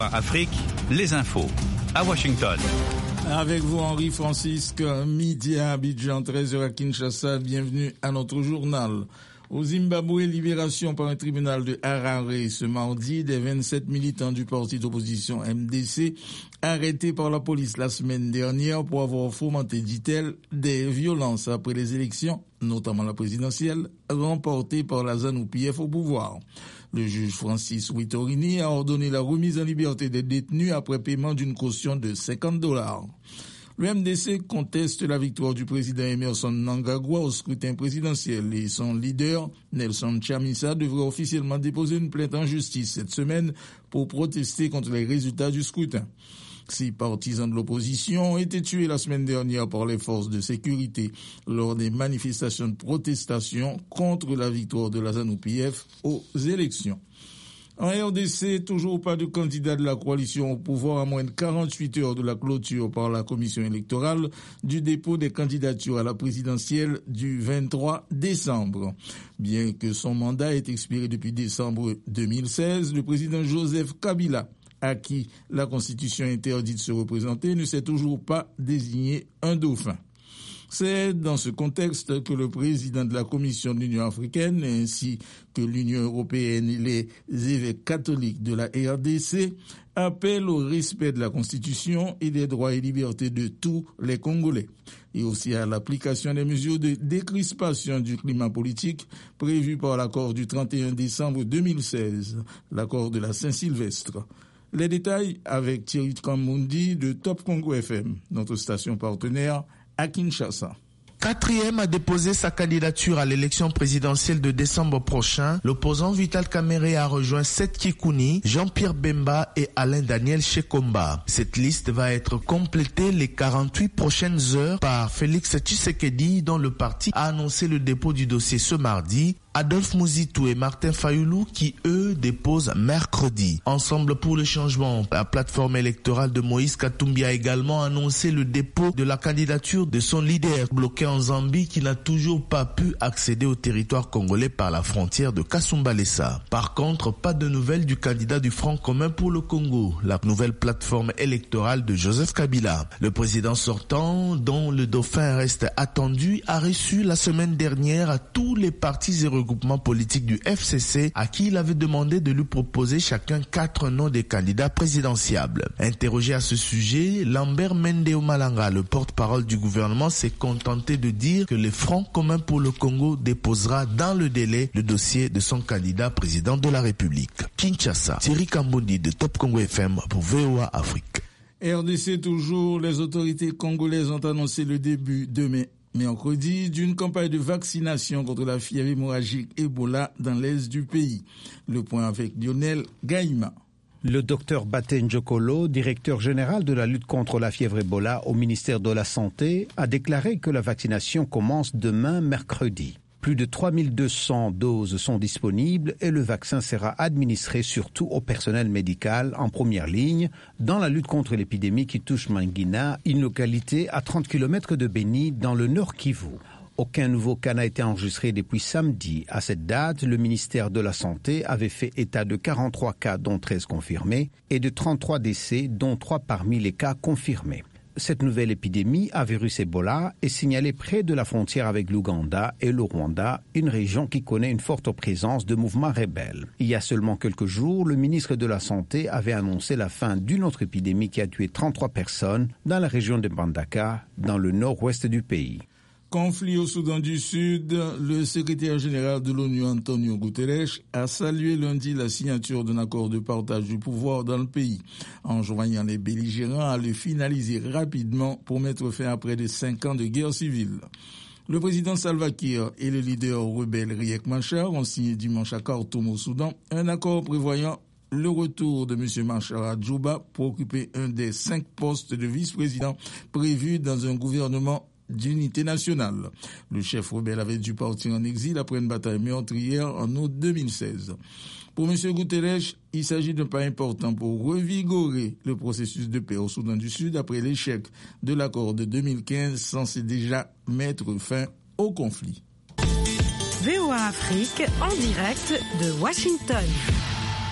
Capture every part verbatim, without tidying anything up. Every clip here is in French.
Afrique, les infos à Washington. Avec vous, Henri Francisque, midi à Abidjan, treize heures à Kinshasa. Bienvenue à notre journal. Au Zimbabwe, libération par un tribunal de Harare ce mardi des vingt-sept militants du parti d'opposition M D C arrêtés par la police la semaine dernière pour avoir fomenté, dit-elle, des violences après les élections, notamment la présidentielle, remportée par la ZANU-P F au pouvoir. Le juge Francis Witorini a ordonné la remise en liberté des détenus après paiement d'une caution de cinquante dollars. Le M D C conteste la victoire du président Emmerson Mnangagwa au scrutin présidentiel et son leader, Nelson Chamisa, devrait officiellement déposer une plainte en justice cette semaine pour protester contre les résultats du scrutin. Six partisans de l'opposition ont été tués la semaine dernière par les forces de sécurité lors des manifestations de protestation contre la victoire de la ZANU-P F aux élections. En R D C, toujours pas de candidat de la coalition au pouvoir à moins de quarante-huit heures de la clôture par la commission électorale du dépôt des candidatures à la présidentielle du vingt-trois décembre. Bien que son mandat ait expiré depuis décembre deux mille seize, le président Joseph Kabila, à qui la Constitution interdit de se représenter, ne s'est toujours pas désigné un dauphin. C'est dans ce contexte que le président de la Commission de l'Union africaine ainsi que l'Union européenne et les évêques catholiques de la R D C appellent au respect de la Constitution et des droits et libertés de tous les Congolais, et aussi à l'application des mesures de décrispation du climat politique prévues par l'accord du trente et un décembre deux mille seize, l'accord de la Saint-Sylvestre. Les détails avec Thierry Kamoundi de Top Congo F M, notre station partenaire à Kinshasa. Quatrième a déposé sa candidature à l'élection présidentielle de décembre prochain. L'opposant Vital Kamerhe a rejoint Seth Kikouni, Jean-Pierre Bemba et Alain Daniel Shekomba. Cette liste va être complétée les quarante-huit prochaines heures par Félix Tshisekedi, dont le parti a annoncé le dépôt du dossier ce mardi. Adolphe Mouzitou et Martin Fayoulou qui, eux, déposent mercredi. Ensemble pour le changement, la plateforme électorale de Moïse Katumbi a également annoncé le dépôt de la candidature de son leader bloqué en Zambie qui n'a toujours pas pu accéder au territoire congolais par la frontière de Kasumbalesa. Par contre, pas de nouvelles du candidat du Front commun pour le Congo, la nouvelle plateforme électorale de Joseph Kabila. Le président sortant, dont le dauphin reste attendu, a reçu la semaine dernière à tous les partis et regroupement politique du F C C à qui il avait demandé de lui proposer chacun quatre noms des candidats présidentiables. Interrogé à ce sujet, Lambert Mendeo Malanga, le porte-parole du gouvernement, s'est contenté de dire que le Front commun pour le Congo déposera dans le délai le dossier de son candidat président de la République. Kinshasa, Thierry Kambondi de Top Congo F M pour V O A Afrique. R D C toujours, les autorités congolaises ont annoncé le début demain mercredi d'une campagne de vaccination contre la fièvre hémorragique Ebola dans l'est du pays. Le point avec Lionel Gaïma. Le docteur Baten Jokolo, directeur général de la lutte contre la fièvre Ebola au ministère de la Santé, a déclaré que la vaccination commence demain mercredi. Plus de trois mille deux cents doses sont disponibles et le vaccin sera administré surtout au personnel médical en première ligne dans la lutte contre l'épidémie qui touche Mangina, une localité à trente kilomètres de Beni dans le Nord Kivu. Aucun nouveau cas n'a été enregistré depuis samedi. À cette date, le ministère de la Santé avait fait état de quarante-trois cas, dont treize confirmés, et de trente-trois décès, dont trois parmi les cas confirmés. Cette nouvelle épidémie à virus Ebola est signalée près de la frontière avec l'Ouganda et le Rwanda, une région qui connaît une forte présence de mouvements rebelles. Il y a seulement quelques jours, le ministre de la Santé avait annoncé la fin d'une autre épidémie qui a tué trente-trois personnes dans la région de Mbandaka, dans le nord-ouest du pays. Conflit au Soudan du Sud, le secrétaire général de l'ONU, Antonio Guterres, a salué lundi la signature d'un accord de partage du pouvoir dans le pays, enjoignant les belligérants à le finaliser rapidement pour mettre fin à près de cinq ans de guerre civile. Le président Salva Kiir et le leader rebelle Riek Machar ont signé dimanche à Khartoum au Soudan un accord prévoyant le retour de M. Machar à Djouba pour occuper un des cinq postes de vice-président prévus dans un gouvernement d'unité nationale. Le chef rebelle avait dû partir en exil après une bataille meurtrière en août deux mille seize. Pour M. Guterres, il s'agit d'un pas important pour revigorer le processus de paix au Soudan du Sud après l'échec de l'accord de deux mille quinze censé déjà mettre fin au conflit. V O A Afrique en direct de Washington.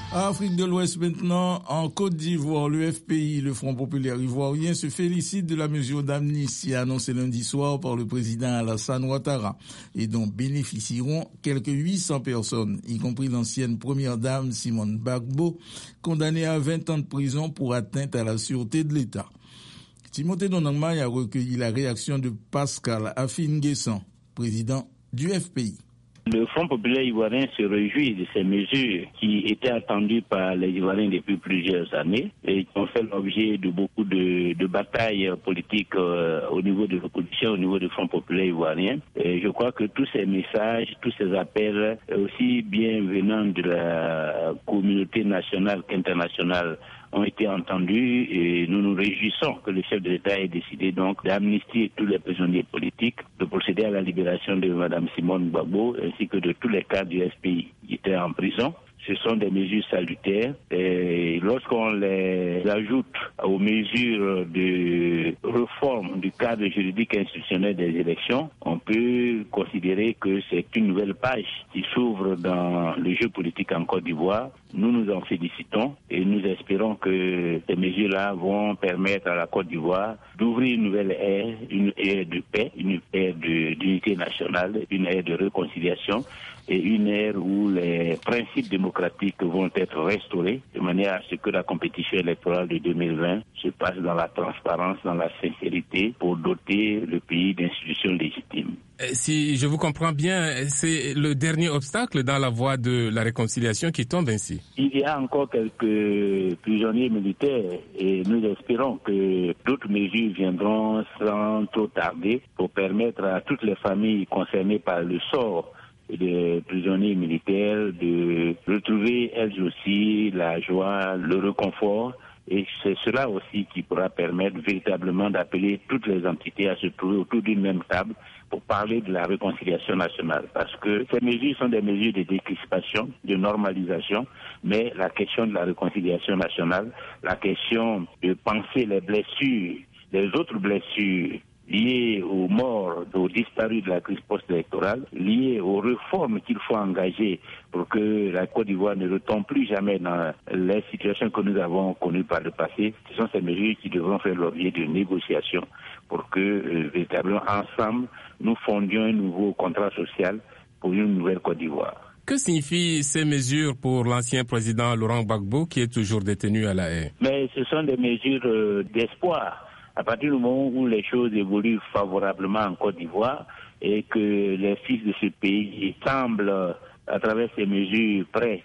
Afrique de l'Ouest maintenant, en Côte d'Ivoire, le F P I, le Front populaire ivoirien, se félicite de la mesure d'amnistie annoncée lundi soir par le président Alassane Ouattara et dont bénéficieront quelques huit cents personnes, y compris l'ancienne première dame Simone Gbagbo, condamnée à vingt ans de prison pour atteinte à la sûreté de l'État. Timothée Donangmaï a recueilli la réaction de Pascal Afin-Guessan, président du F P I. Le Front populaire ivoirien se réjouit de ces mesures qui étaient attendues par les Ivoiriens depuis plusieurs années et qui ont fait l'objet de beaucoup de, de batailles politiques euh, au niveau de l'opposition, au niveau du Front populaire ivoirien. Et je crois que tous ces messages, tous ces appels, aussi bien venant de la communauté nationale qu'internationale, ont été entendus et nous nous réjouissons que le chef de l'État ait décidé donc d'amnistier tous les prisonniers politiques, de procéder à la libération de Mme Simone Gbagbo ainsi que de tous les cadres du F P I qui étaient en prison. Ce sont des mesures salutaires et lorsqu'on les ajoute aux mesures de réforme du cadre juridique institutionnel des élections, on peut considérer que c'est une nouvelle page qui s'ouvre dans le jeu politique en Côte d'Ivoire. Nous nous en félicitons et nous espérons que ces mesures-là vont permettre à la Côte d'Ivoire d'ouvrir une nouvelle ère, une ère de paix, une ère de, d'unité nationale, une ère de réconciliation et une ère où les principes démocratiques vont être restaurés de manière à ce que la compétition électorale de deux mille vingt se passe dans la transparence, dans la sincérité pour doter le pays d'institutions légitimes. Si je vous comprends bien, c'est le dernier obstacle dans la voie de la réconciliation qui tombe ainsi. Il y a encore quelques prisonniers militaires et nous espérons que d'autres mesures viendront sans trop tarder pour permettre à toutes les familles concernées par le sort des prisonniers militaires de retrouver elles aussi la joie, le réconfort. Et c'est cela aussi qui pourra permettre véritablement d'appeler toutes les entités à se trouver autour d'une même table pour parler de la réconciliation nationale. Parce que ces mesures sont des mesures de décrispation, de normalisation, mais la question de la réconciliation nationale, la question de penser les blessures, les autres blessures liées aux morts, aux disparus de la crise post-électorale, liées aux réformes qu'il faut engager pour que la Côte d'Ivoire ne retombe plus jamais dans les situations que nous avons connues par le passé. Ce sont ces mesures qui devront faire l'objet de négociations pour que, euh, véritablement, ensemble, nous fondions un nouveau contrat social pour une nouvelle Côte d'Ivoire. Que signifient ces mesures pour l'ancien président Laurent Gbagbo qui est toujours détenu à La Haye? Mais ce sont des mesures euh, d'espoir. À partir du moment où les choses évoluent favorablement en Côte d'Ivoire et que les fils de ce pays semblent, à travers ces mesures, prêts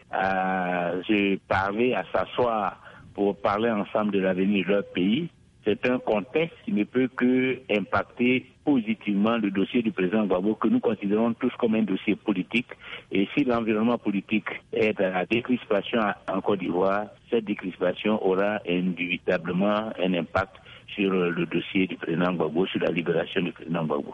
à se parler, à s'asseoir pour parler ensemble de l'avenir de leur pays, c'est un contexte qui ne peut que impacter positivement le dossier du président Gbagbo que nous considérons tous comme un dossier politique. Et si l'environnement politique est à la décrispation en Côte d'Ivoire, cette décrispation aura indubitablement un impact sur le dossier du président Gbagbo, sur la libération du président Gbagbo.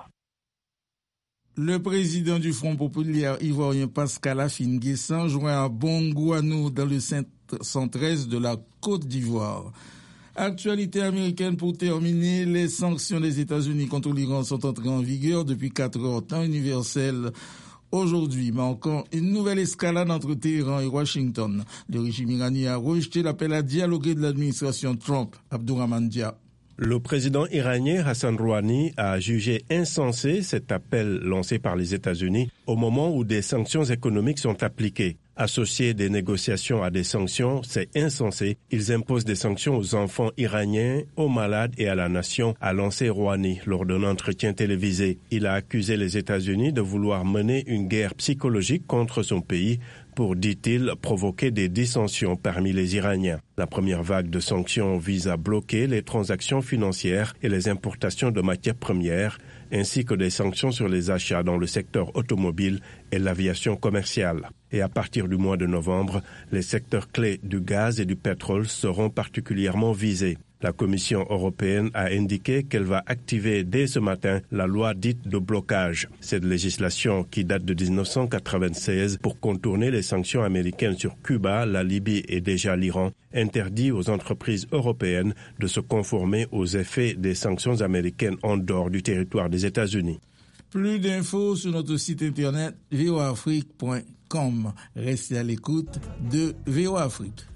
Le président du Front populaire ivoirien Pascal Afin-Guessan joint à Bongouanou dans le centre-est de la Côte d'Ivoire. Actualité américaine pour terminer, les sanctions des États-Unis contre l'Iran sont entrées en vigueur depuis quatre heures, temps universel. Aujourd'hui, marquant une nouvelle escalade entre Téhéran et Washington. Le régime iranien a rejeté l'appel à dialoguer de l'administration Trump. Abdourahmane Dia. Le président iranien Hassan Rouhani a jugé insensé cet appel lancé par les États-Unis au moment où des sanctions économiques sont appliquées. Associer des négociations à des sanctions, c'est insensé. Ils imposent des sanctions aux enfants iraniens, aux malades et à la nation, a lancé Rouhani lors d'un entretien télévisé. Il a accusé les États-Unis de vouloir mener une guerre psychologique contre son pays pour, dit-il, provoquer des dissensions parmi les Iraniens. La première vague de sanctions vise à bloquer les transactions financières et les importations de matières premières, ainsi que des sanctions sur les achats dans le secteur automobile et l'aviation commerciale. Et à partir du mois de novembre, les secteurs clés du gaz et du pétrole seront particulièrement visés. La Commission européenne a indiqué qu'elle va activer dès ce matin la loi dite de blocage. Cette législation qui date de dix-neuf cent quatre-vingt-seize pour contourner les sanctions américaines sur Cuba, la Libye et déjà l'Iran, interdit aux entreprises européennes de se conformer aux effets des sanctions américaines en dehors du territoire des États-Unis. Plus d'infos sur notre site internet v o afrique point com. Restez à l'écoute de V O Afrique.